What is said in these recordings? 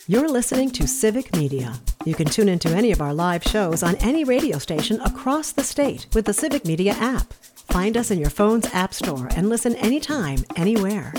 You're listening to Civic Media. You can tune into any of our live shows on any radio station across the state with the Civic Media app. Find us in your phone's app store and listen anytime, anywhere.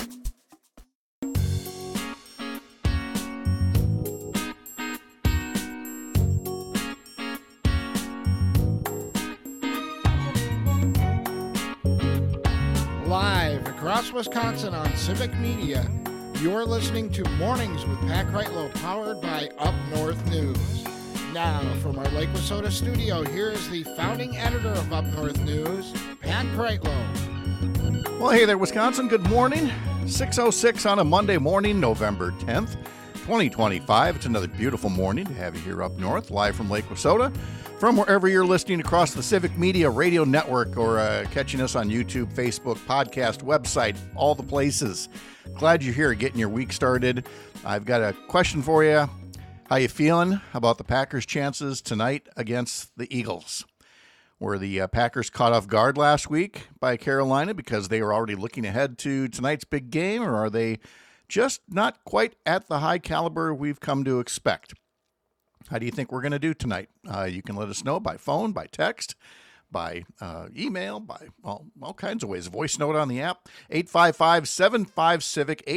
Live across Wisconsin on Civic Media, you're listening to Mornings with Pat Kreitlow, powered by Up North News. Now, from our Lake Wissota studio, here is the founding editor of Up North News, Pat Kreitlow. Well, hey there, Wisconsin. Good morning. 6:06 on a Monday morning, November 10th, 2025. It's another beautiful morning to have you here up north, live from Lake Wissota, from wherever you're listening across the Civic Media Radio Network or catching us on YouTube, Facebook, podcast, website, all the places. Glad you're here, getting your week started. I've got a question for you. How you feeling about the Packers' chances tonight against the Eagles? Were the Packers caught off guard last week by Carolina because they were already looking ahead to tonight's big game, or are they just not quite at the high caliber we've come to expect? How do you think we're going to do tonight? You can let us know by phone, by text, by email, by all kinds of ways. Voice note on the app, 855-75-CIVIC,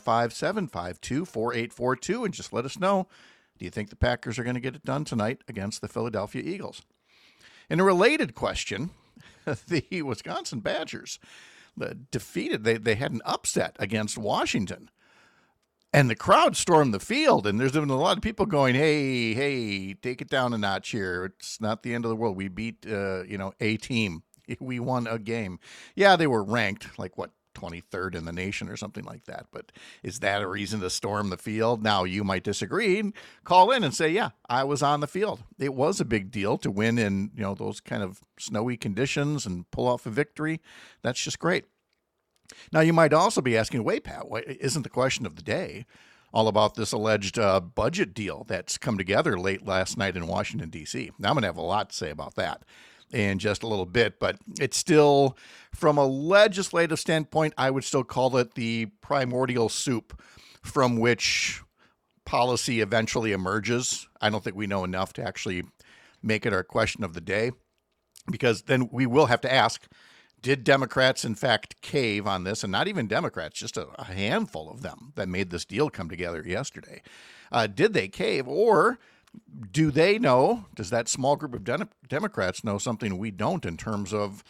855-752-4842, and just let us know, do you think the Packers are going to get it done tonight against the Philadelphia Eagles? In a related question, the Wisconsin Badgers defeated, they had an upset against Washington. And the crowd stormed the field, and there's been a lot of people going, hey, take it down a notch here. It's not the end of the world. We beat, a team. We won a game. Yeah, they were ranked, 23rd in the nation or something like that. But is that a reason to storm the field? Now, you might disagree and call in and say, yeah, I was on the field. It was a big deal to win in, those kind of snowy conditions and pull off a victory. That's just great. Now, you might also be asking, wait, Pat, isn't the question of the day all about this alleged budget deal that's come together late last night in Washington, D.C.? Now, I'm going to have a lot to say about that in just a little bit, but it's still, from a legislative standpoint, I would still call it the primordial soup from which policy eventually emerges. I don't think we know enough to actually make it our question of the day, because then we will have to ask, did Democrats, in fact, cave on this? And not even Democrats, just a handful of them that made this deal come together yesterday. Did they cave, or do they know, does that small group of Democrats know something we don't in terms of,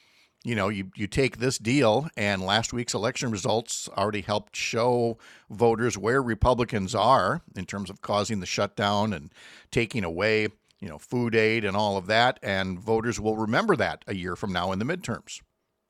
you take this deal, and last week's election results already helped show voters where Republicans are in terms of causing the shutdown and taking away food aid and all of that, and voters will remember that a year from now in the midterms,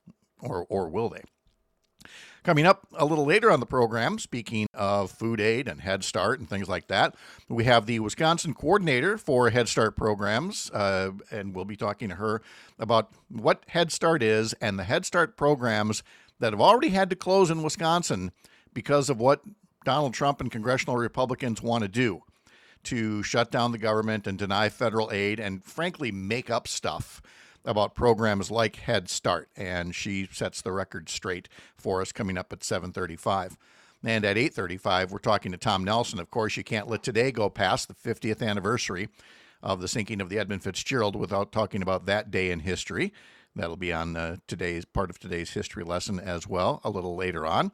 or will they? Coming up a little later on the program, speaking of food aid and Head Start and things like that, we have the Wisconsin coordinator for Head Start programs, and we'll be talking to her about what Head Start is and the Head Start programs that have already had to close in Wisconsin because of what Donald Trump and congressional Republicans want to do to shut down the government and deny federal aid and, frankly, make up stuff about programs like Head Start. And she sets the record straight for us coming up at 7:35. And at 8:35, we're talking to Tom Nelson. Of course, you can't let today go past the 50th anniversary of the sinking of the Edmund Fitzgerald without talking about that day in history. That'll be on today's part of today's history lesson as well, a little later on.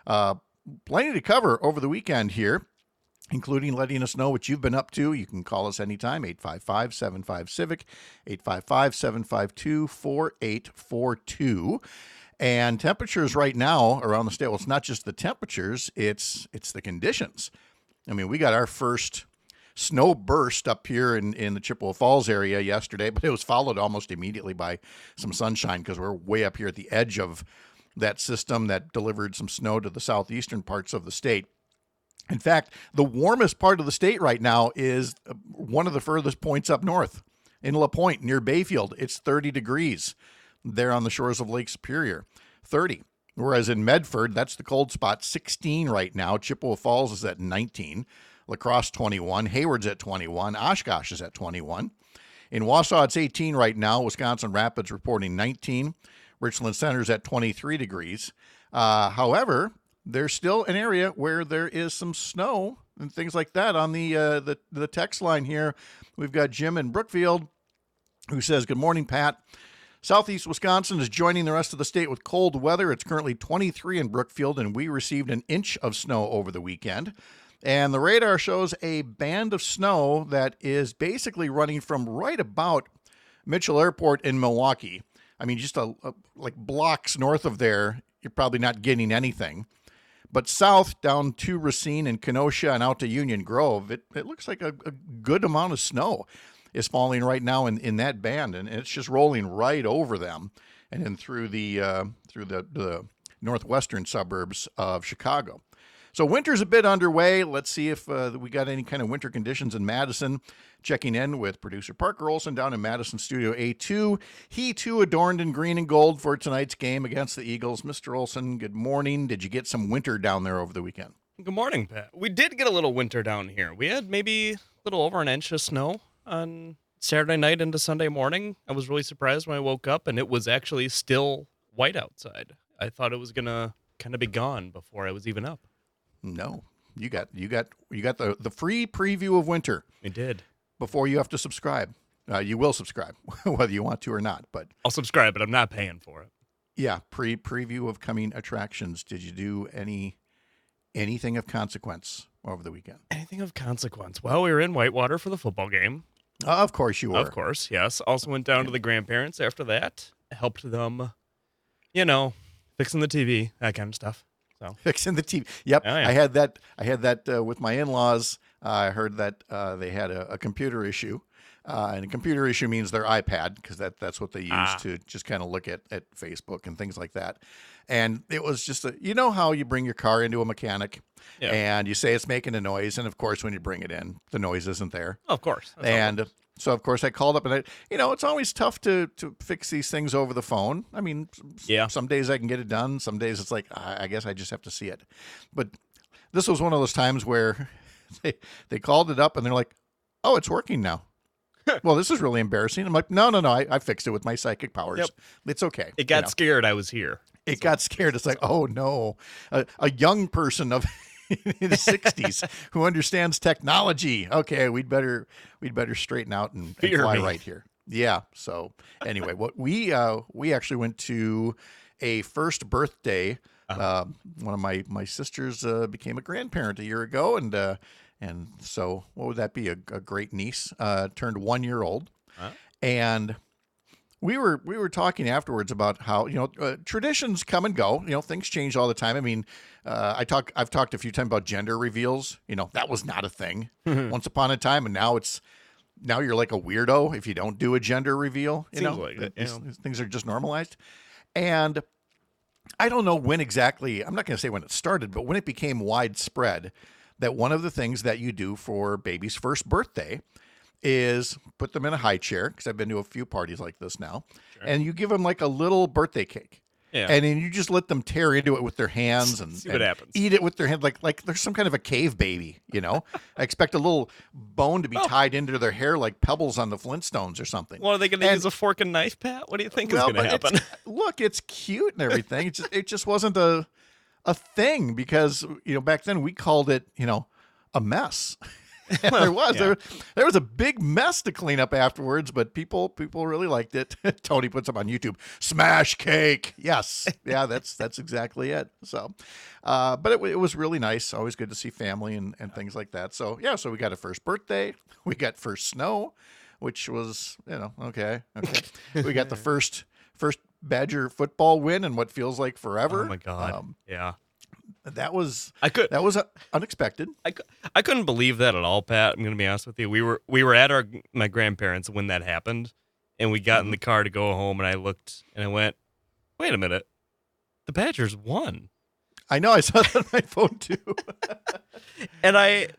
Plenty to cover over the weekend here, including letting us know what you've been up to. You can call us anytime, 855-75-CIVIC, 855-752-4842. And temperatures right now around the state, well, it's not just the temperatures, it's the conditions. I mean, we got our first snow burst up here in the Chippewa Falls area yesterday, but it was followed almost immediately by some sunshine because we're way up here at the edge of that system that delivered some snow to the southeastern parts of the state. In fact, the warmest part of the state right now is one of the furthest points up north in La Pointe near Bayfield. It's 30 degrees there on the shores of Lake Superior, 30. Whereas in Medford, that's the cold spot, 16 right now. Chippewa Falls is at 19. La Crosse, 21. Hayward's at 21. Oshkosh is at 21. In Wausau, it's 18 right now. Wisconsin Rapids reporting 19. Richland Center's at 23 degrees. However, there's still an area where there is some snow and things like that on the text line here. We've got Jim in Brookfield who says, "Good morning, Pat. Southeast Wisconsin is joining the rest of the state with cold weather. It's currently 23 in Brookfield, and we received an inch of snow over the weekend. And the radar shows a band of snow that is basically running from right about Mitchell Airport in Milwaukee. I mean, just like blocks north of there, you're probably not getting anything. But south down to Racine and Kenosha and out to Union Grove, it looks like a good amount of snow is falling right now in that band, and it's just rolling right over them and then through the northwestern suburbs of Chicago. So winter's a bit underway. Let's see if we got any kind of winter conditions in Madison. Checking in with producer Parker Olson down in Madison Studio A2. He, too, adorned in green and gold for tonight's game against the Eagles. Mr. Olson, good morning. Did you get some winter down there over the weekend? Good morning, Pat. We did get a little winter down here. We had maybe a little over an inch of snow on Saturday night into Sunday morning. I was really surprised when I woke up, and it was actually still white outside. I thought it was going to kind of be gone before I was even up. No, you got the free preview of winter. I did. Before you have to subscribe. You will subscribe, whether you want to or not. But I'll subscribe, but I'm not paying for it. Yeah, preview of coming attractions. Did you do anything of consequence over the weekend? Anything of consequence? Well, we were in Whitewater for the football game. Of course you were. Of course, yes. Also went down to the grandparents after that. Helped them, fixing the TV, that kind of stuff. So fixing the TV. Yep, oh, yeah. I had that with my in-laws. I heard that they had a computer issue, and a computer issue means their iPad, because that's what they use to just kind of look at Facebook and things like that. And it was just how you bring your car into a mechanic, and you say it's making a noise, and of course when you bring it in, the noise isn't there. Of course. And so of course I called up, and it's always tough to fix these things over the phone. I mean, some days I can get it done. Some days it's like, I guess I just have to see it. But this was one of those times where they called it up and they're like, "Oh, it's working now." Well, this is really embarrassing. I'm like, no, I fixed it with my psychic powers. Yep. It's okay. It got scared I was here. It got scared. It's like, oh no, a young person of in his 60s who understands technology. Okay, we'd better straighten out and fly right here. Yeah. So anyway, what we actually went to a first birthday. One of my sisters became a grandparent a year ago, and so what would that be? A great niece turned 1 year old, and we were talking afterwards about how traditions come and go. Things change all the time. I mean, I've talked a few times about gender reveals. That was not a thing once upon a time, and now you're like a weirdo if you don't do a gender reveal. Things are just normalized, and I don't know when exactly, I'm not going to say when it started, but when it became widespread that one of the things that you do for baby's first birthday is put them in a high chair, because I've been to a few parties like this now, and you give them like a little birthday cake. Yeah. And then you just let them tear into it with their hands and, see what happens. Eat it with their hand like there's some kind of a cave baby, I expect a little bone to be tied into their hair like pebbles on the Flintstones or something. Well, are they going to use a fork and knife, Pat? What do you think is going to happen? Look, it's cute and everything. It just wasn't a thing, because back then we called it a mess. There was a big mess to clean up afterwards, but people really liked it. Tony puts up on YouTube, smash cake. Yes. Yeah, that's exactly it. So, but it was really nice. Always good to see family and things like that. So so we got a first birthday, we got first snow, which was, okay. We got the first Badger football win in what feels like forever. Oh my God. That was unexpected. I couldn't believe that at all, Pat. I'm going to be honest with you. We were at my grandparents when that happened, and we got in the car to go home, and I looked and I went, "Wait a minute, the Badgers won." I know. I saw that on my phone too. And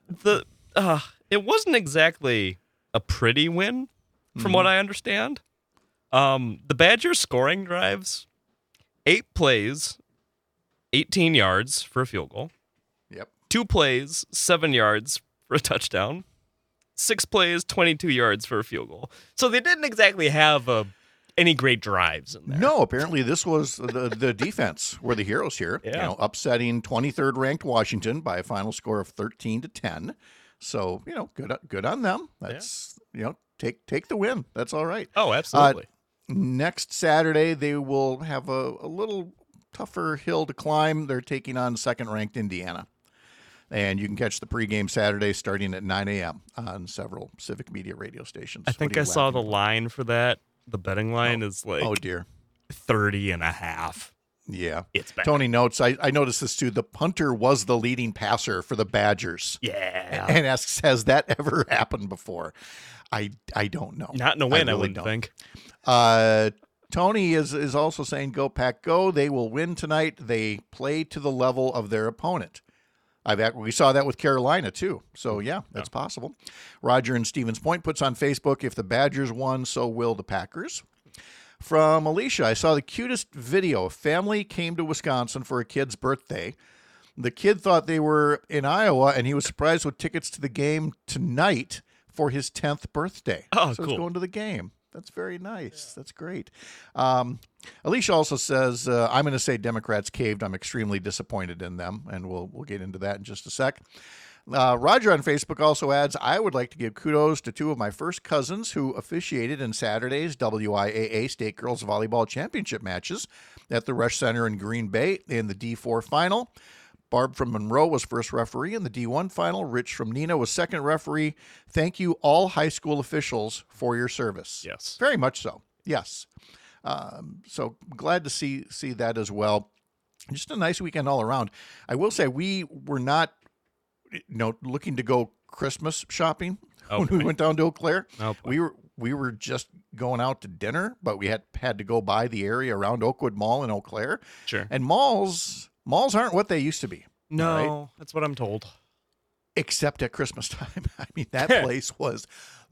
it wasn't exactly a pretty win, from what I understand. The Badgers scoring drives, 8 plays. 18 yards for a field goal. Yep. 2 plays, 7 yards for a touchdown. 6 plays, 22 yards for a field goal. So they didn't exactly have a any great drives in there. No, apparently this was the defense were the heroes here. Yeah. Upsetting 23rd ranked Washington by a final score of 13-10. So, good on them. That's take the win. That's all right. Oh, absolutely. Next Saturday they will have a little tougher hill to climb. They're taking on second ranked Indiana. And you can catch the pregame Saturday starting at 9 a.m. on several Civic Media radio stations. I think I saw the line for that. The betting line is like, oh dear, 30.5. Yeah. It's bad. Tony notes, I noticed this too. The punter was the leading passer for the Badgers. Yeah. And asks, has that ever happened before? I don't know. Not in a win, I really wouldn't think. Tony is also saying, go Pack go. They will win tonight. They play to the level of their opponent. We saw that with Carolina, too. So, yeah, that's possible. Roger in Stevens Point puts on Facebook, if the Badgers won, so will the Packers. From Alicia, I saw the cutest video. A family came to Wisconsin for a kid's birthday. The kid thought they were in Iowa, and he was surprised with tickets to the game tonight for his 10th birthday. Oh, so cool. he's going to the game. That's very nice. That's great. Alicia also says, I'm going to say Democrats caved. I'm extremely disappointed in them, and we'll get into that in just a sec. Roger on Facebook also adds, I would like to give kudos to two of my first cousins who officiated in Saturday's WIAA State Girls Volleyball Championship matches at the Rush Center in Green Bay in the D4 final. Barb from Monroe was first referee in the D1 final. Rich from Neenah was second referee. Thank you, all high school officials, for your service. Yes. Very much so. Yes. So glad to see that as well. Just a nice weekend all around. I will say we were not looking to go Christmas shopping when we went down to Eau Claire. We were just going out to dinner, but we had to go by the area around Oakwood Mall in Eau Claire. Sure. And malls aren't what they used to be. No, right? That's what I'm told. Except at Christmas time. I mean, that place was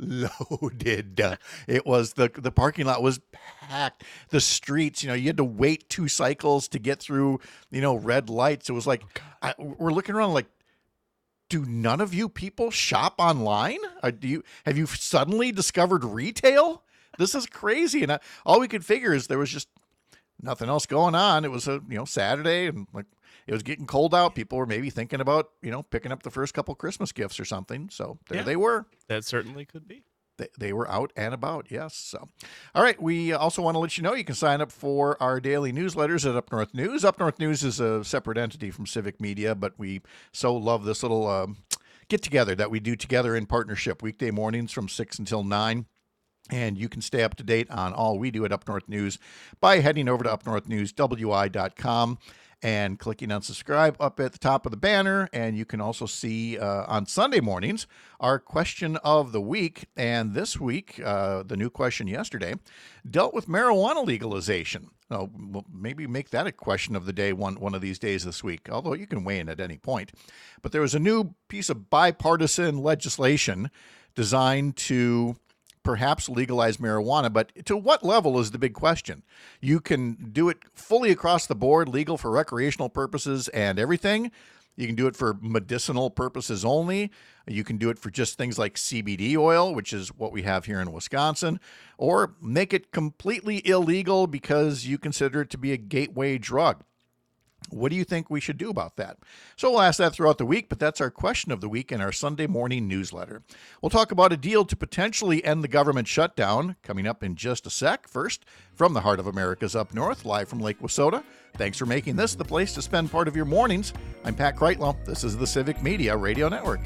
loaded. It was the parking lot was packed. The streets, you had to wait 2 cycles to get through, red lights. It was like, we're looking around like, do none of you people shop online? Have you suddenly discovered retail? This is crazy. And all we could figure is there was just nothing else going on. It was a Saturday, and like it was getting cold out. People were maybe thinking about picking up the first couple Christmas gifts or something. So there they were. That certainly could be. They were out and about, yes. So, all right. We also want to let you know you can sign up for our daily newsletters at Up North News. Up North News is a separate entity from Civic Media, but we so love this little get-together that we do together in partnership weekday mornings from 6 until 9. And you can stay up to date on all we do at Up North News by heading over to upnorthnewswi.com and clicking on subscribe up at the top of the banner. And you can also see on Sunday mornings our question of the week. And this week, the new question yesterday dealt with marijuana legalization. We'll maybe make that a question of the day one of these days this week, although you can weigh in at any point. But there was a new piece of bipartisan legislation designed to perhaps legalize marijuana, but to what level is the big question. You can do it fully across the board, legal for recreational purposes and everything. You can do it for medicinal purposes only. You can do it for just things like CBD oil, which is what we have here in Wisconsin, or make it completely illegal because you consider it to be a gateway drug. What do you think we should do about that? So we'll ask that throughout the week, but that's our question of the week in our Sunday morning newsletter. We'll talk about a deal to potentially end the government shutdown coming up in just a sec. First, from the heart of America's Up North, live from Lake Wissota. Thanks for making this the place to spend part of your mornings. I'm Pat Kreitlow. This is the Civic Media Radio Network.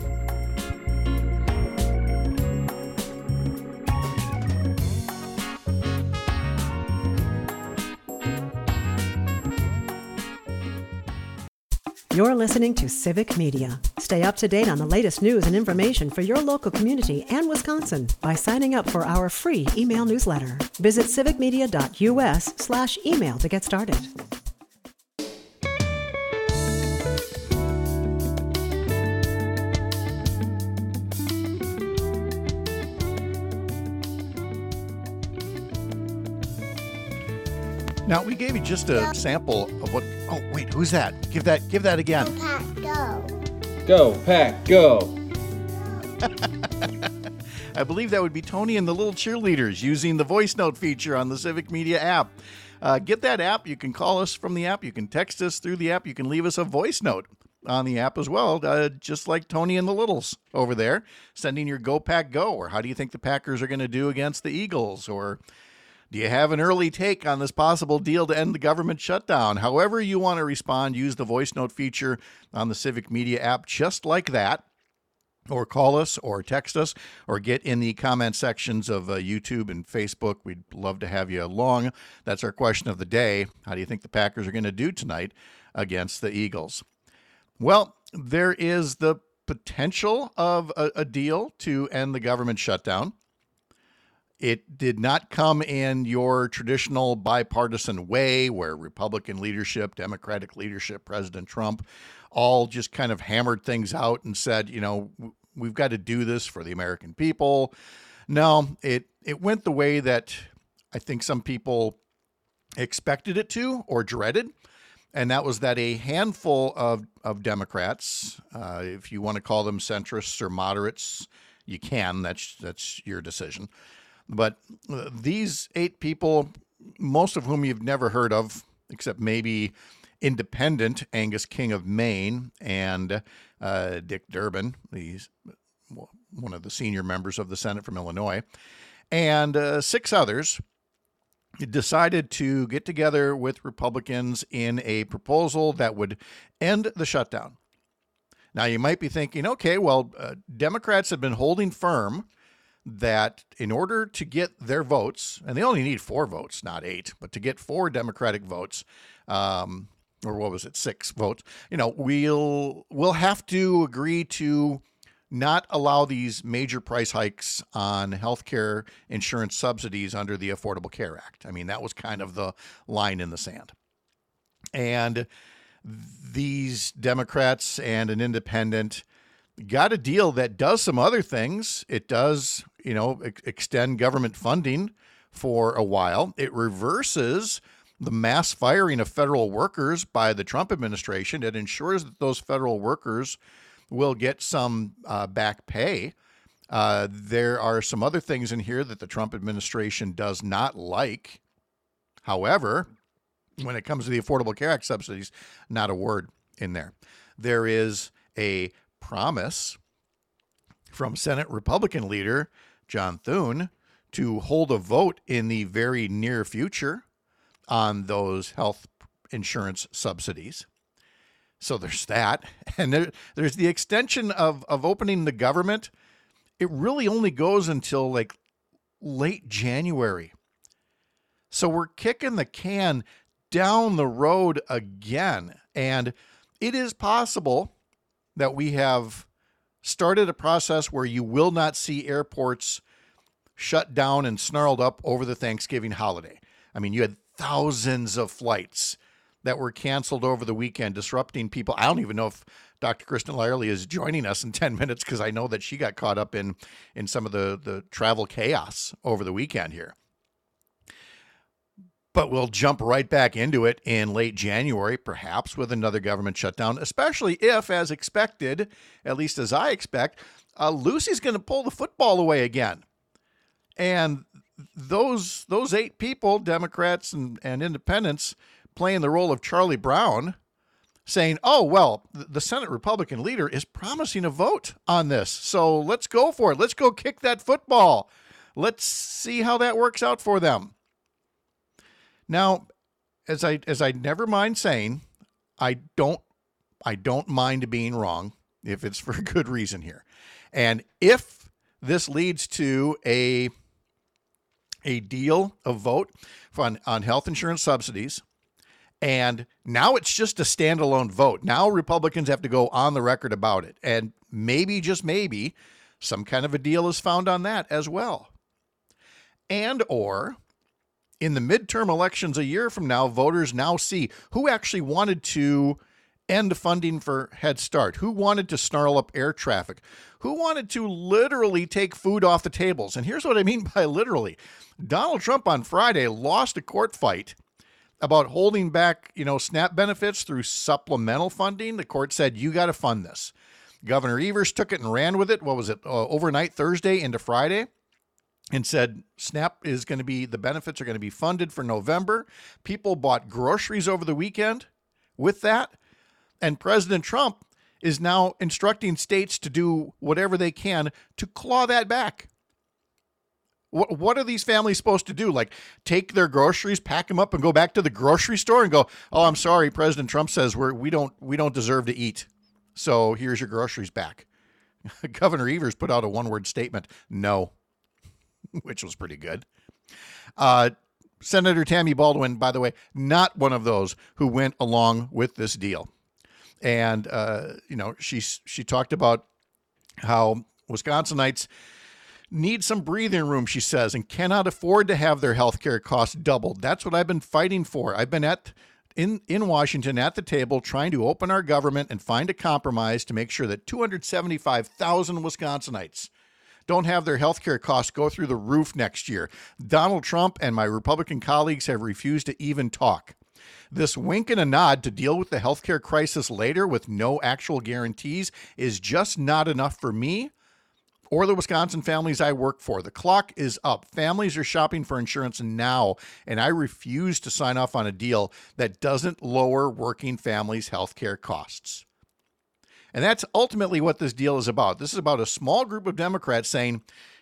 You're listening to Civic Media. Stay up to date on the latest news and information for your local community and Wisconsin by signing up for our free email newsletter. Visit civicmedia.us/email to get started. Now, we gave you just a sample of what... Oh, wait, who's that? Give that again. Go, Pack, go. Go, Pack, go. I believe that would be Tony and the Little Cheerleaders using the voice note feature on the Civic Media app. Get that app. You can call us from the app. You can text us through the app. You can leave us a voice note on the app as well, just like Tony and the Littles over there, sending your Go Pack Go, or how do you think the Packers are going to do against the Eagles, or do you have an early take on this possible deal to end the government shutdown? However you want to respond, use the voice note feature on the Civic Media app just like that, or call us or text us or get in the comment sections of YouTube and Facebook. We'd love to have you along. That's our question of the day. How do you think the Packers are going to do tonight against the Eagles? Well, there is the potential of a deal to end the government shutdown. It did not come in your traditional bipartisan way where Republican leadership, Democratic leadership, President Trump all just kind of hammered things out and said, we've got to do this for the American people. No, it went the way that I think some people expected it to or dreaded. And that was that a handful of Democrats, if you want to call them centrists or moderates, you can. That's your decision. But these 8 people, most of whom you've never heard of, except maybe Independent Angus King of Maine and Dick Durbin, he's one of the senior members of the Senate from Illinois, and 6 others, decided to get together with Republicans in a proposal that would end the shutdown. Now, you might be thinking, okay, well, Democrats have been holding firm that in order to get their votes, and they only need 4 votes, not 8, but to get 4 Democratic votes, or what was it, 6 votes, we'll have to agree to not allow these major price hikes on healthcare insurance subsidies under the Affordable Care Act. I mean, that was kind of the line in the sand. And these Democrats and an independent got a deal that does some other things. It does, extend government funding for a while. It reverses the mass firing of federal workers by the Trump administration. It ensures that those federal workers will get some back pay. There are some other things in here that the Trump administration does not like. However, when it comes to the Affordable Care Act subsidies, not a word in there. There is a promise from Senate Republican leader John Thune to hold a vote in the very near future on those health insurance subsidies. So there's that. And there's the extension of opening the government. It really only goes until like late January. So we're kicking the can down the road again. And it is possible that we have started a process where you will not see airports shut down and snarled up over the Thanksgiving holiday. I mean, you had thousands of flights that were canceled over the weekend, disrupting people. I don't even know if Dr. Kristen Lyerly is joining us in 10 minutes because I know that she got caught up in some of the travel chaos over the weekend here. But we'll jump right back into it in late January, perhaps with another government shutdown, especially if, as expected, at least as I expect, Lucy's going to pull the football away again. And those 8 people, Democrats and independents, playing the role of Charlie Brown, saying, oh, well, the Senate Republican leader is promising a vote on this. So let's go for it. Let's go kick that football. Let's see how that works out for them. Now, as I never mind saying, I don't mind being wrong if it's for a good reason here. And if this leads to a deal, a vote on health insurance subsidies, and now it's just a standalone vote. Now Republicans have to go on the record about it. And maybe, just maybe, some kind of a deal is found on that as well. And or in the midterm elections a year from now, voters now see who actually wanted to end funding for Head Start, who wanted to snarl up air traffic, who wanted to literally take food off the tables. And here's what I mean by literally. Donald Trump on Friday lost a court fight about holding back, SNAP benefits through supplemental funding. The court said, you got to fund this. Governor Evers took it and ran with it. What was it? Overnight Thursday into Friday, and said SNAP is going to be, the benefits are going to be funded for November. People bought groceries over the weekend with that. And President Trump is now instructing states to do whatever they can to claw that back. What are these families supposed to do? Like, take their groceries, pack them up, and go back to the grocery store and go, "Oh, I'm sorry, President Trump says we don't deserve to eat, so here's your groceries back." Governor Evers put out a one-word statement, "No," which was pretty good. Senator Tammy Baldwin, by the way, not one of those who went along with this deal, and she talked about how Wisconsinites need some breathing room, she says, and cannot afford to have their health care costs doubled. That's what I've been fighting for. I've been in Washington at the table trying to open our government and find a compromise to make sure that 275,000 Wisconsinites don't have their health care costs go through the roof next year. Donald Trump and my Republican colleagues have refused to even talk. This wink and a nod to deal with the health care crisis later with no actual guarantees is just not enough for me or the Wisconsin families I work for. The clock is up. Families are shopping for insurance now, and I refuse to sign off on a deal that doesn't lower working families' health care costs. And that's ultimately what this deal is about. This is about a small group of Democrats saying,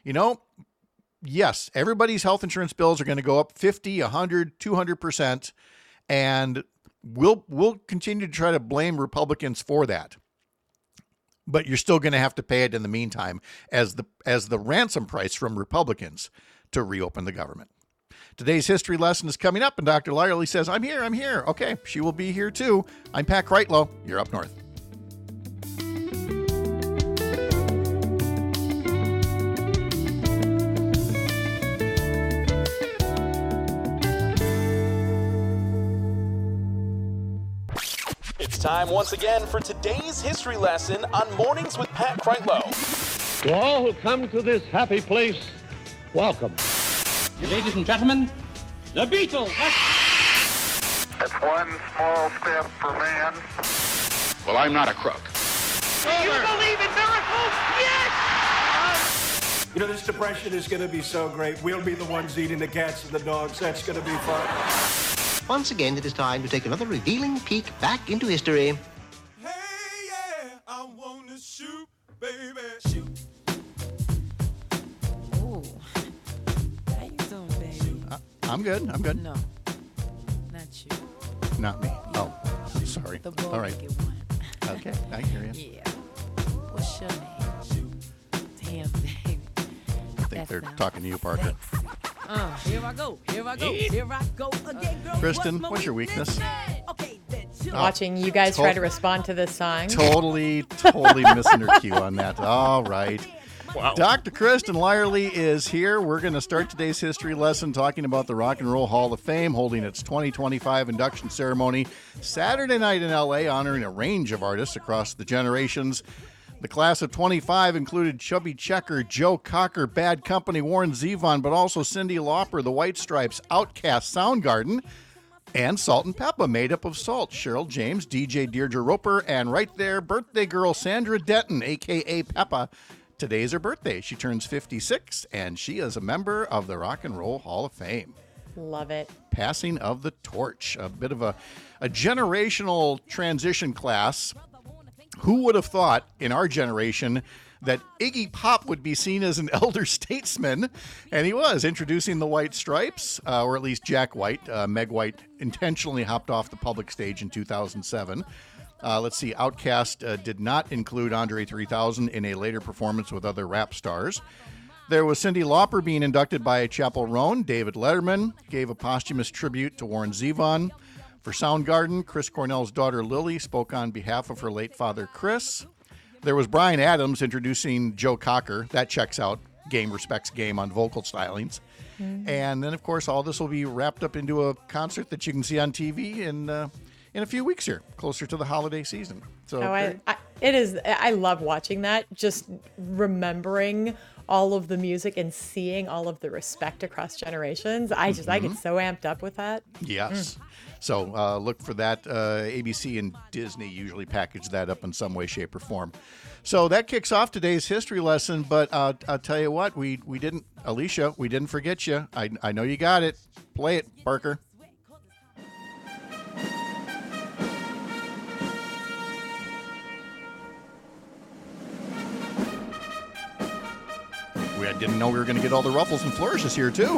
yes, everybody's health insurance bills are going to go up 50, 100, 200%, and we'll continue to try to blame Republicans for that. But you're still going to have to pay it in the meantime as the ransom price from Republicans to reopen the government. Today's history lesson is coming up, and Dr. Lyerly says, I'm here. Okay, she will be here too. I'm Pat Kreitlow. You're up north. It's time once again for today's history lesson on Mornings with Pat Kreitlow. To all who come to this happy place, welcome. Ladies and gentlemen, the Beatles. It's one small step for man. Well, I'm not a crook. Do you believe in miracles? Yes! This depression is going to be so great. We'll be the ones eating the cats and the dogs. That's going to be fun. Once again, it is time to take another revealing peek back into history. Hey, yeah, I want to shoot, baby, shoot. Ooh. How you doing, baby? I'm good. No, not you. Not me. Oh, I'm sorry. The boy all right. one. Okay, I hear you. Yeah. What's your name? Damn, baby. I think they're talking to you, Parker. Here I go again, girl. Kristen, what's your weakness? Watching you guys try to respond to this song. Totally missing her cue on that. All right. Wow. Dr. Kristen Lyerly is here. We're going to start today's history lesson talking about the Rock and Roll Hall of Fame holding its 2025 induction ceremony Saturday night in L.A., honoring a range of artists across the generations. The class of 25 included Chubby Checker, Joe Cocker, Bad Company, Warren Zevon, but also Cyndi Lauper, The White Stripes, Outkast, Soundgarden, and Salt and Peppa, made up of Salt, Cheryl James, DJ Deirdre Roper, and right there, birthday girl Sandra Denton, a.k.a. Peppa. Today's her birthday. She turns 56, and she is a member of the Rock and Roll Hall of Fame. Love it. Passing of the torch, a bit of a generational transition class. Who would have thought in our generation that Iggy Pop would be seen as an elder statesman? And he was, introducing the White Stripes, or at least Jack White. Meg White intentionally hopped off the public stage in 2007. Let's see, Outkast did not include Andre 3000 in a later performance with other rap stars. There was Cyndi Lauper being inducted by Chappell Roan. David Letterman gave a posthumous tribute to Warren Zevon. For Soundgarden, Chris Cornell's daughter Lily spoke on behalf of her late father Chris. There was Bryan Adams introducing Joe Cocker. That checks out. Game respects game on vocal stylings. Mm-hmm. And then, of course, all this will be wrapped up into a concert that you can see on TV in a few weeks here, closer to the holiday season. So It is. I love watching that. Just remembering all of the music and seeing all of the respect across generations. I get so amped up with that. Yes. So look for that. ABC and Disney usually package that up in some way, shape, or form. So that kicks off today's history lesson. But I'll tell you what, we didn't, Alicia, we didn't forget you. I know you got it. Play it, Parker. I didn't know we were going to get all the ruffles and flourishes here, too.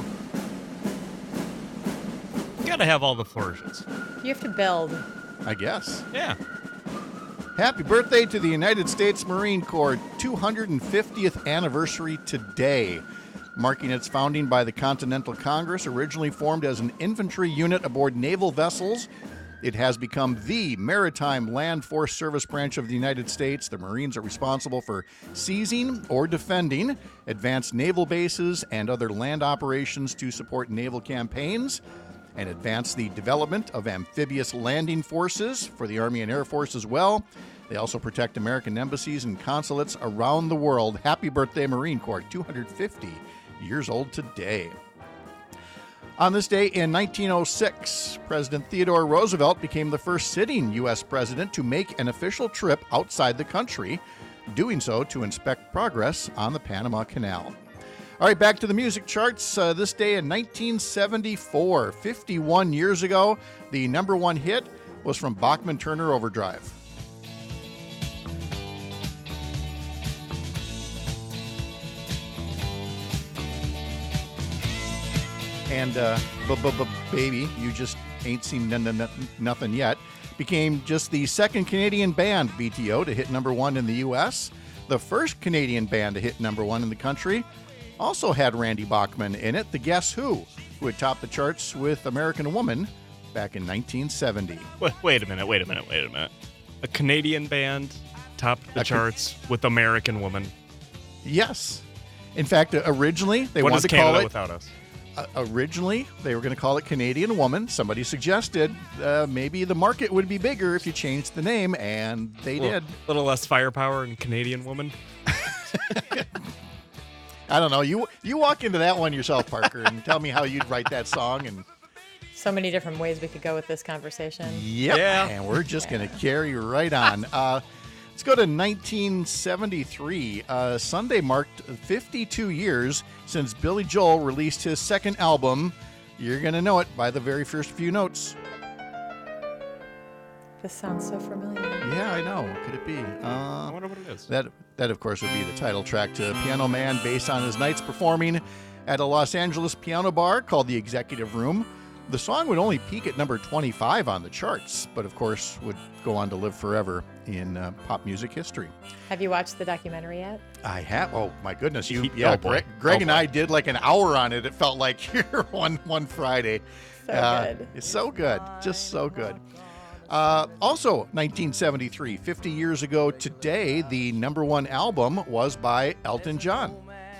Gotta have all the flourishes. You have to build. I guess. Yeah. Happy birthday to the United States Marine Corps. 250th anniversary today. Marking its founding by the Continental Congress, originally formed as an infantry unit aboard naval vessels. It has become the maritime land force service branch of the United States. The Marines are responsible for seizing or defending advanced naval bases and other land operations to support naval campaigns and advance the development of amphibious landing forces for the Army and Air Force as well. They also protect American embassies and consulates around the world. Happy birthday, Marine Corps. 250 years old today. On this day in 1906, President Theodore Roosevelt became the first sitting U.S. president to make an official trip outside the country, doing so to inspect progress on the Panama Canal. All right, back to the music charts. This day in 1974, 51 years ago, the number one hit was from Bachman Turner Overdrive. And Baby, You Just Ain't Seen Nothing Yet, became just the second Canadian band, BTO, to hit number one in the U.S. The first Canadian band to hit number one in the country also had Randy Bachman in it, the Guess Who had topped the charts with American Woman back in 1970. Wait a minute. A Canadian band topped the charts with American Woman. Yes. In fact, originally, they what wanted is to Canada call it... without us? Originally, they were going to call it Canadian Woman. Somebody suggested maybe the market would be bigger if you changed the name, and they did. A little less firepower in Canadian Woman. I don't know. You walk into that one yourself, Parker, and tell me how you'd write that song. And so many different ways we could go with this conversation. Yep. Yeah. And we're just going to carry right on. Let's go to 1973. Sunday marked 52 years since Billy Joel released his second album. You're going to know it by the very first few notes. This sounds so familiar. Yeah, I know. Could it be? I wonder what it is. That, of course, would be the title track to Piano Man, based on his nights performing at a Los Angeles piano bar called The Executive Room. The song would only peak at number 25 on the charts, but of course would go on to live forever in pop music history. Have you watched the documentary yet? I have. Oh my goodness! Oh, Greg and I did like an hour on it. It felt like here one Friday. So good. It's so good, just so good. Also, 1973, 50 years ago today, the number one album was by Elton John.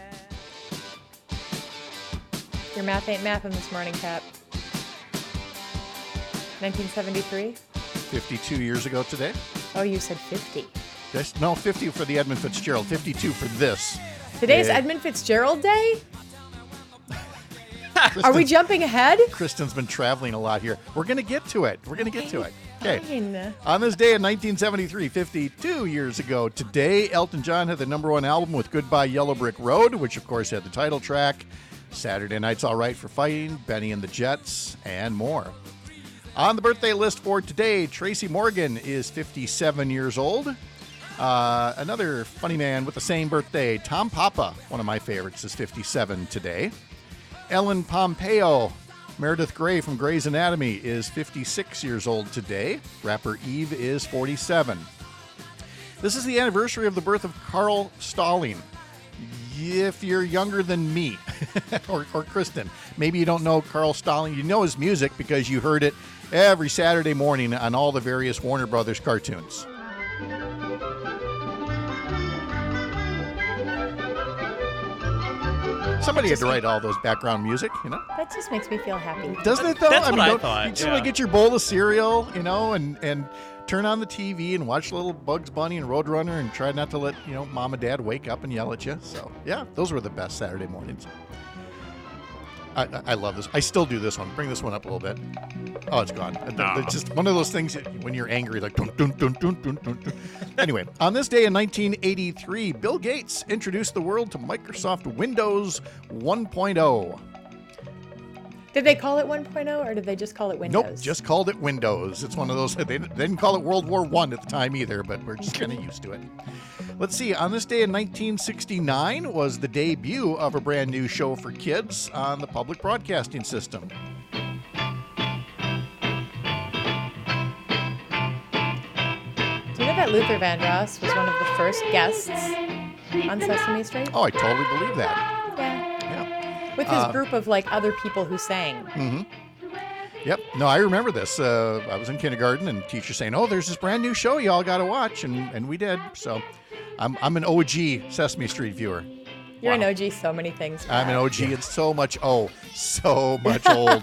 Your math ain't mathing this morning, Cap. 1973? 52 years ago today. Oh, you said 50. No, 50 for the Edmund Fitzgerald, 52 for this. Today's Edmund Fitzgerald Day? Are we jumping ahead? Kristen's been traveling a lot here. We're going to get to it. Okay. Fine. On this day in 1973, 52 years ago today, Elton John had the number one album with Goodbye Yellow Brick Road, which of course had the title track, Saturday Night's All Right for Fighting, Benny and the Jets, and more. On the birthday list for today, Tracy Morgan is 57 years old. Another funny man with the same birthday, Tom Papa, one of my favorites, is 57 today. Ellen Pompeo, Meredith Grey from Grey's Anatomy, is 56 years old today. Rapper Eve is 47. This is the anniversary of the birth of Carl Stalling. If you're younger than me, or Kristen, maybe you don't know Carl Stalling. You know his music because you heard it every Saturday morning on all the various Warner Brothers cartoons. Somebody had to write all those background music, you know? That just makes me feel happy. Doesn't it, though? That's what I thought. You just want to get your bowl of cereal, you know, and turn on the TV and watch little Bugs Bunny and Roadrunner and try not to let, mom and dad wake up and yell at you. So, yeah, those were the best Saturday mornings. I love this. I still do this one. Bring this one up a little bit. Oh, it's gone. It's just one of those things that when you're angry, like dun, dun, dun, dun, dun, dun, dun. Anyway, on this day in 1983, Bill Gates introduced the world to Microsoft Windows 1.0. Did they call it 1.0 or did they just call it Windows? Nope, just called it Windows. It's one of those, they didn't call it World War I at the time either, but we're just kind of used to it. Let's see, on this day in 1969 was the debut of a brand new show for kids on the public broadcasting system. Do you know that Luther Vandross was one of the first guests on Sesame Street? Oh, I totally believe that. With his group of other people who sang. Mm-hmm. Yep. No, I remember this. I was in kindergarten and teacher saying, "Oh, there's this brand new show y'all got to watch," and we did. So, I'm an OG Sesame Street viewer. You're an OG so many things. I'm an OG and so much old. So with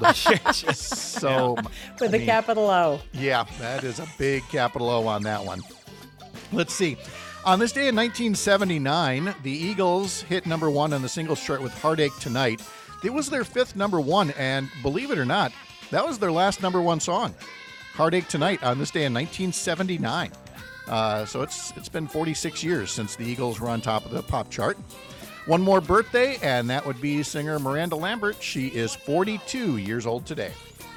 a capital O. Yeah, that is a big capital O on that one. Let's see. On this day in 1979, the Eagles hit number 1 on the singles chart with Heartache Tonight. It was their 5th number 1, and believe it or not, that was their last number 1 song. Heartache Tonight on this day in 1979. So it's been 46 years since the Eagles were on top of the pop chart. One more birthday, and that would be singer Miranda Lambert. She is 42 years old today.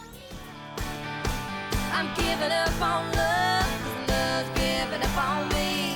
I'm giving up on love, 'cause love's giving up on me.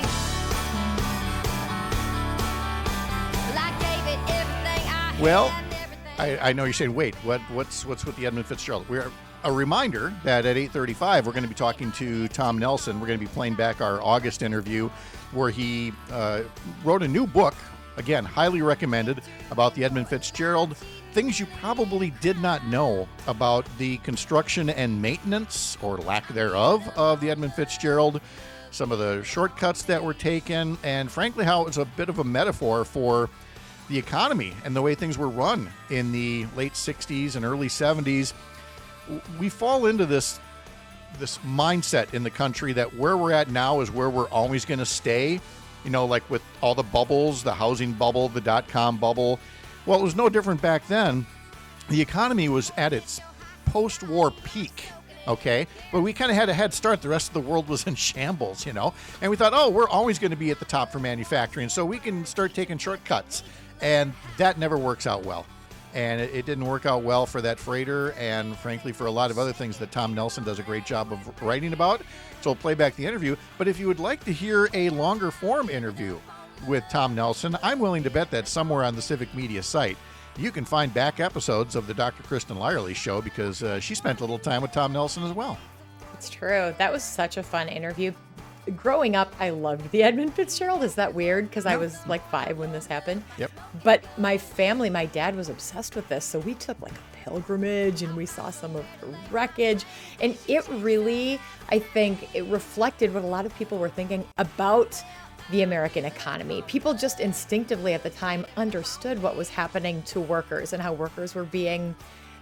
Well, I know you're saying, wait, what's with the Edmund Fitzgerald? A reminder that at 8:35 we're going to be talking to Tom Nelson. We're going to be playing back our August interview where he wrote a new book, again, highly recommended, about the Edmund Fitzgerald. Things you probably did not know about the construction and maintenance, or lack thereof, of the Edmund Fitzgerald, some of the shortcuts that were taken, and frankly how it was a bit of a metaphor for the economy and the way things were run in the late 60s and early 70s. We fall into this mindset in the country that where we're at now is where we're always going to stay, like with all the bubbles, the housing bubble, the dot-com bubble. Well, it was no different back then. The economy was at its post-war peak, okay? But we kind of had a head start. The rest of the world was in shambles, And we thought, we're always going to be at the top for manufacturing, so we can start taking shortcuts. And that never works out well. And it didn't work out well for that freighter and, frankly, for a lot of other things that Tom Nelson does a great job of writing about. So we'll play back the interview. But if you would like to hear a longer form interview with Tom Nelson, I'm willing to bet that somewhere on the Civic Media site, you can find back episodes of the Dr. Kristen Lyerly Show, because she spent a little time with Tom Nelson as well. It's true. That was such a fun interview. Growing up, I loved the Edmund Fitzgerald. Is that weird? Because I was 5 when this happened. Yep. But my family, my dad was obsessed with this. So we took a pilgrimage and we saw some of the wreckage. And it really, I think, it reflected what a lot of people were thinking about the American economy. People just instinctively at the time understood what was happening to workers and how workers were being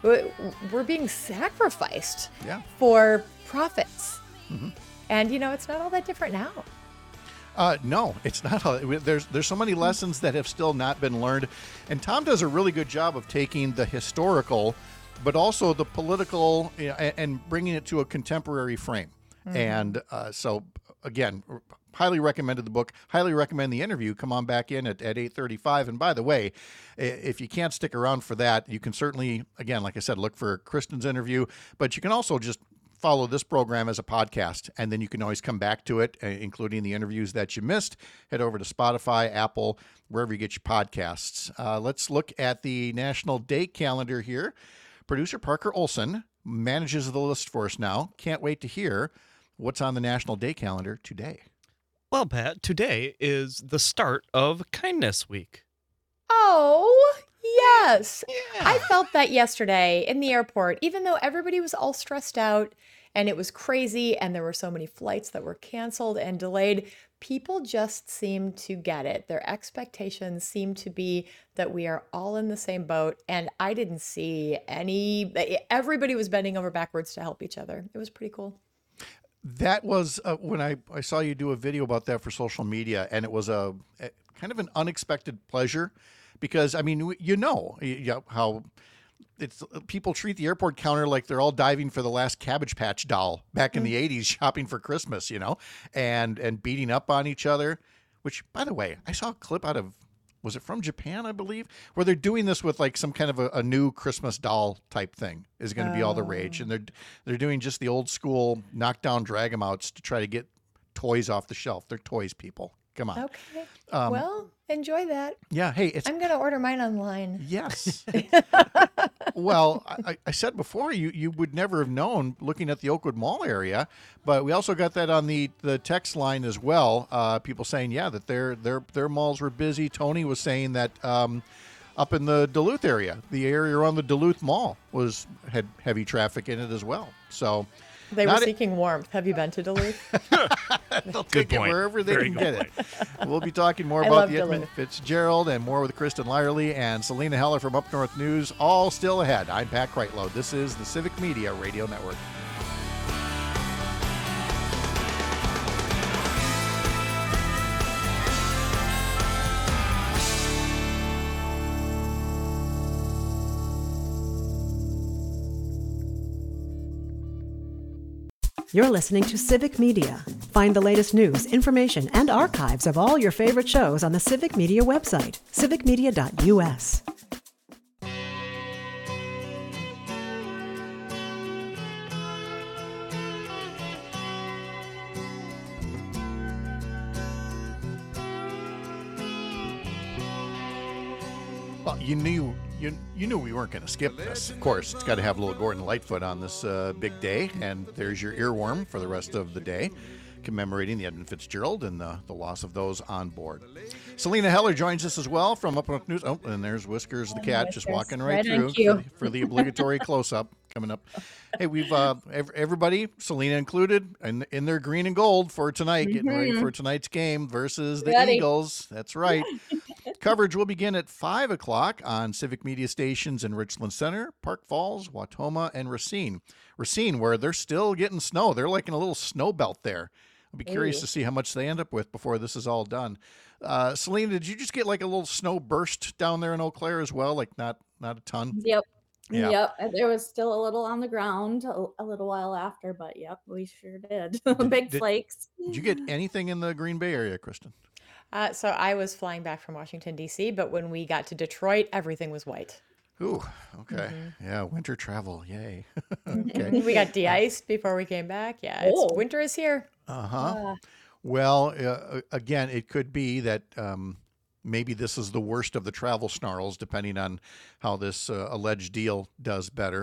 sacrificed for profits. Mm-hmm. And, it's not all that different now. No, it's not. There's so many lessons that have still not been learned. And Tom does a really good job of taking the historical, but also the political, and bringing it to a contemporary frame. Mm-hmm. And so, again, highly recommended the book, highly recommend the interview. Come on back in at 8:35. And by the way, if you can't stick around for that, you can certainly, again, like I said, look for Kristen's interview, but you can also just follow this program as a podcast, and then you can always come back to it, including the interviews that you missed. Head over to Spotify, Apple, wherever you get your podcasts. Let's look at the National Day calendar here. Producer Parker Olson manages the list for us now. Can't wait to hear what's on the National Day calendar today. Well, Pat, today is the start of Kindness Week. Oh, yes. Yeah. I felt that yesterday in the airport, even though everybody was all stressed out and it was crazy and there were so many flights that were canceled and delayed, people just seemed to get it. Their expectations seemed to be that we are all in the same boat. And I didn't see everybody was bending over backwards to help each other. It was pretty cool. That was when I saw you do a video about that for social media, and it was a kind of an unexpected pleasure because, I mean, how it's people treat the airport counter like they're all diving for the last Cabbage Patch doll back in the 80s shopping for Christmas, and beating up on each other, which, by the way, I saw a clip out of, was it from Japan, I believe, where they're doing this with like some kind of a new Christmas doll type thing is going to be all the rage. And they're doing just the old school knockdown drag 'em outs to try to get toys off the shelf. They're toys, people. Come on. Okay. Well, enjoy that. Yeah. Hey, I'm going to order mine online. Yes. Well, I said before, you would never have known looking at the Oakwood Mall area, but we also got that on the text line as well. People saying, that their malls were busy. Tony was saying that up in the Duluth area, the area around the Duluth Mall had heavy traffic in it as well. So they were seeking warmth. Have you been to Duluth? They'll take it wherever they can get it. We'll be talking more about the Edmund Fitzgerald and more with Kristen Lyerly and Selena Heller from Up North News. All still ahead. I'm Pat Kreitlow. This is the Civic Media Radio Network. You're listening to Civic Media. Find the latest news, information, and archives of all your favorite shows on the Civic Media website, civicmedia.us. Well, you knew we weren't going to skip this. Of course, it's got to have a little Gordon Lightfoot on this big day, and there's your earworm for the rest of the day, commemorating the Edmund Fitzgerald and the loss of those on board. Selena Heller joins us as well from Up North News. Oh, and there's Whiskers the cat just walking right through for the obligatory close-up coming up. Hey, we've everybody, Selena included, in their green and gold for tonight, getting ready for tonight's game versus the Eagles. That's right. Coverage will begin at 5 o'clock on Civic Media stations in Richland Center, Park Falls, Wautoma, and Racine. Racine, where they're still getting snow. They're like in a little snow belt there. I'll be curious to see how much they end up with before this is all done. Selena, did you just get like a little snow burst down there in Eau Claire as well? Like not a ton? Yep. Yeah. Yep. There was still a little on the ground a little while after, but yep, we sure did. Big flakes. Did you get anything in the Green Bay area, Kristen? So I was flying back from Washington, D.C., but when we got to Detroit, everything was white. Ooh, okay. Mm-hmm. Yeah, winter travel. Yay. Okay. We got de-iced before we came back. Yeah, winter is here. Uh-huh. Well, again, it could be that maybe this is the worst of the travel snarls, depending on how this alleged deal does better.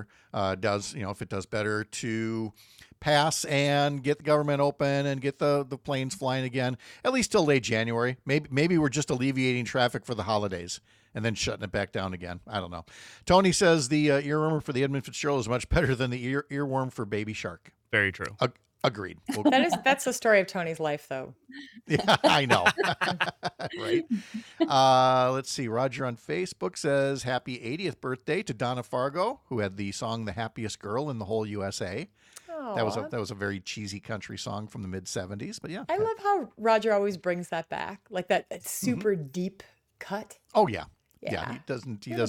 If it does better to pass and get the government open and get the planes flying again, at least till late January. Maybe we're just alleviating traffic for the holidays and then shutting it back down again. I don't know. Tony says the earworm for the Edmund Fitzgerald is much better than the earworm for Baby Shark. Very true. Agreed. That's the story of Tony's life, though. Yeah, I know. Right. Let's see. Roger on Facebook says, happy 80th birthday to Donna Fargo, who had the song The Happiest Girl in the Whole USA. Aww. That was a very cheesy country song from the mid-'70s, but yeah. I love how Roger always brings that back, like that super deep cut. Oh yeah. Yeah, he doesn't do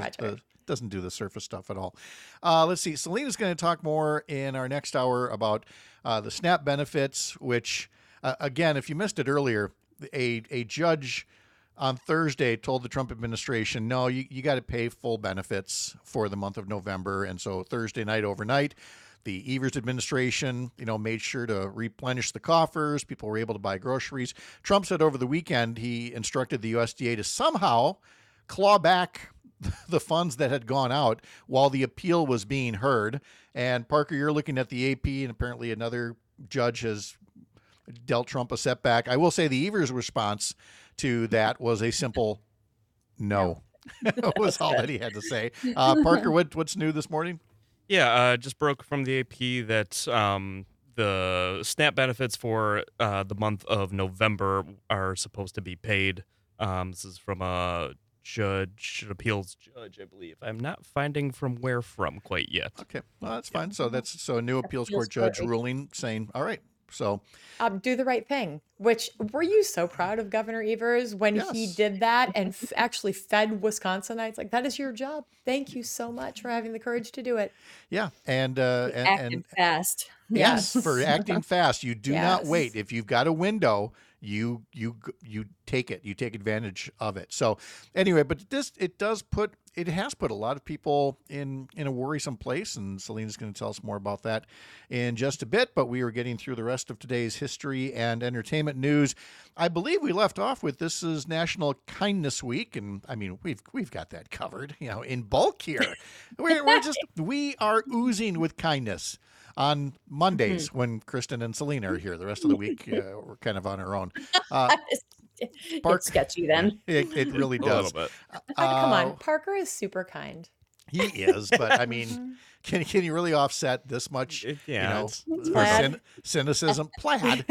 the surface stuff at all. Let's see. Selena's going to talk more in our next hour about the SNAP benefits, which, again, if you missed it earlier, a judge on Thursday told the Trump administration, no, you got to pay full benefits for the month of November. And so Thursday night, overnight, the Evers administration, made sure to replenish the coffers. People were able to buy groceries. Trump said over the weekend he instructed the USDA to somehow claw back the funds that had gone out while the appeal was being heard. And Parker, you're looking at the AP, and apparently another judge has dealt Trump a setback. I will say the Evers response to that was a simple no. That was all that he had to say. Parker, what's new this morning? Yeah, just broke from the AP that the SNAP benefits for the month of November are supposed to be paid. This is from appeals judge, I believe. I'm not finding from where from quite yet. Okay, well, that's fine. So a new appeals court judge ruling saying, all right, so do the right thing. Which, were you so proud of Governor Evers when he did that and actually fed Wisconsinites? Like, that is your job. Thank you so much for having the courage to do it. Yeah, and fast. Yes, for acting fast. You do not wait. If you've got a window, you take it. You take advantage of it. So anyway, but it has put a lot of people in a worrisome place, and Selena's going to tell us more about that in just a bit. But we are getting through the rest of today's history and entertainment news. I believe we left off with this is National Kindness Week, and I mean we've got that covered, in bulk here. we are oozing with kindness on Mondays when Kristen and Selena are here. The rest of the week we're kind of on our own. It's sketchy then. It really does. A little bit. Come on, Parker is super kind. He is, but I mean, can you really offset this much? Cynicism? Plaid.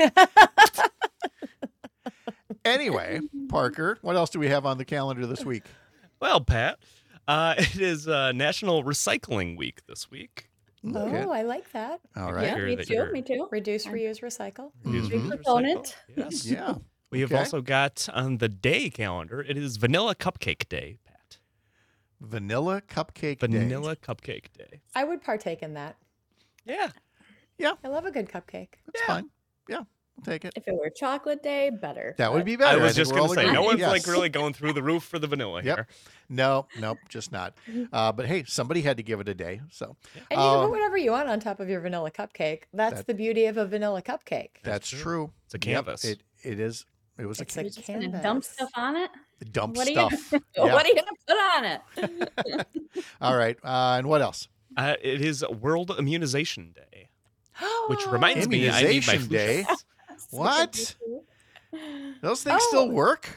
Anyway, Parker, what else do we have on the calendar this week? Well, Pat, it is National Recycling Week this week. Okay. Oh, I like that. All right. Yeah, me too. Reduce, reuse, recycle. Big proponent. Yes. Yeah. We have also got on the day calendar, it is Vanilla Cupcake Day, Pat. Vanilla Cupcake Day. Vanilla Cupcake Day. I would partake in that. Yeah. Yeah. I love a good cupcake. That's fine. Yeah. We'll take it. If it were chocolate day, better. That would be better. I was just going to say, no one's yes. like really going through the roof for the vanilla here. Nope, just not. But hey, somebody had to give it a day. So, and you can put whatever you want on top of your vanilla cupcake. That's the beauty of a vanilla cupcake. That's true. It's a canvas. Yep, it is. It was it's a canvas. Just gonna dump stuff on it. Dump what stuff. What are you gonna put on it? All right. And what else? It is World Immunization Day, which reminds me, I need my flu day. What? Those things still work?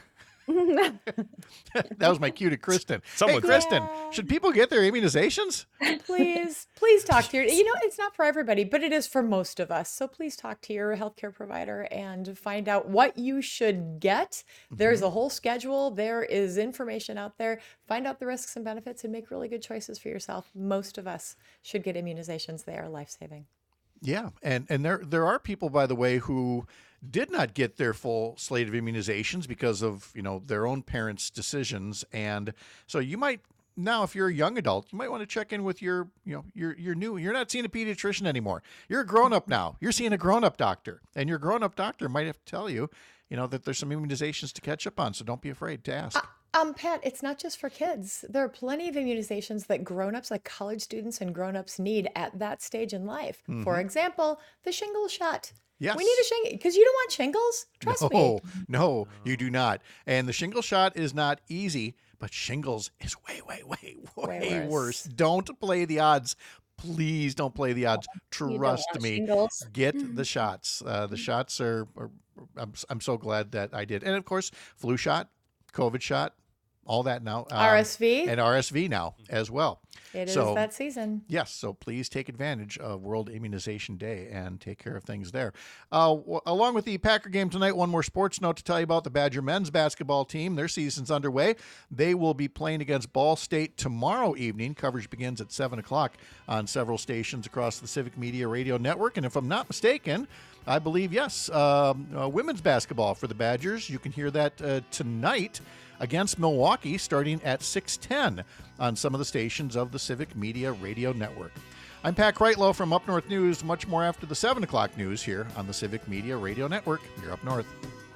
That was my cue to Kristen. Hey, Kristen, should people get their immunizations? Please talk to your, it's not for everybody, but it is for most of us. So please talk to your healthcare provider and find out what you should get. There's a whole schedule. There is information out there. Find out the risks and benefits and make really good choices for yourself. Most of us should get immunizations. They are life-saving. Yeah, and there are people, by the way, who did not get their full slate of immunizations because of their own parents' decisions, and so you might now, if you're a young adult, you might want to check in with your new. You're not seeing a pediatrician anymore. You're a grown up now. You're seeing a grown up doctor, and your grown up doctor might have to tell you, that there's some immunizations to catch up on. So don't be afraid to ask. Pat, it's not just for kids. There are plenty of immunizations that grown-ups, like college students and grown-ups, need at that stage in life. For example, the shingles shot. Yes. We need a shingles, because you don't want shingles. Trust me. No, you do not. And the shingle shot is not easy, but shingles is way worse. Don't play the odds. Please don't play the odds. Trust me. Shingles. Get the shots. The shots are I'm so glad that I did. And of course, flu shot, COVID shot, all that now. RSV. And RSV now as well. It is that season. Yes, so please take advantage of World Immunization Day and take care of things there. Along with the Packer game tonight, one more sports note to tell you about the Badger men's basketball team. Their season's underway. They will be playing against Ball State tomorrow evening. Coverage begins at 7 o'clock on several stations across the Civic Media Radio Network. And if I'm not mistaken, I believe, yes, women's basketball for the Badgers. You can hear that tonight against Milwaukee starting at 6:10 on some of the stations of the Civic Media Radio Network. I'm Pat Kreitlow from Up North News. Much more after the 7 o'clock news here on the Civic Media Radio Network. You're Up North.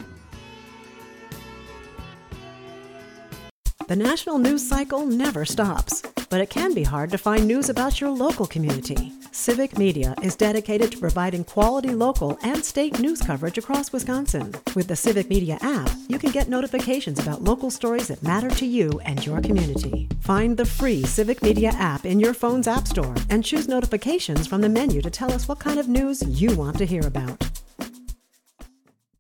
The national news cycle never stops, but it can be hard to find news about your local community. Civic Media is dedicated to providing quality local and state news coverage across Wisconsin. With the Civic Media app, you can get notifications about local stories that matter to you and your community. Find the free Civic Media app in your phone's app store and choose notifications from the menu to tell us what kind of news you want to hear about.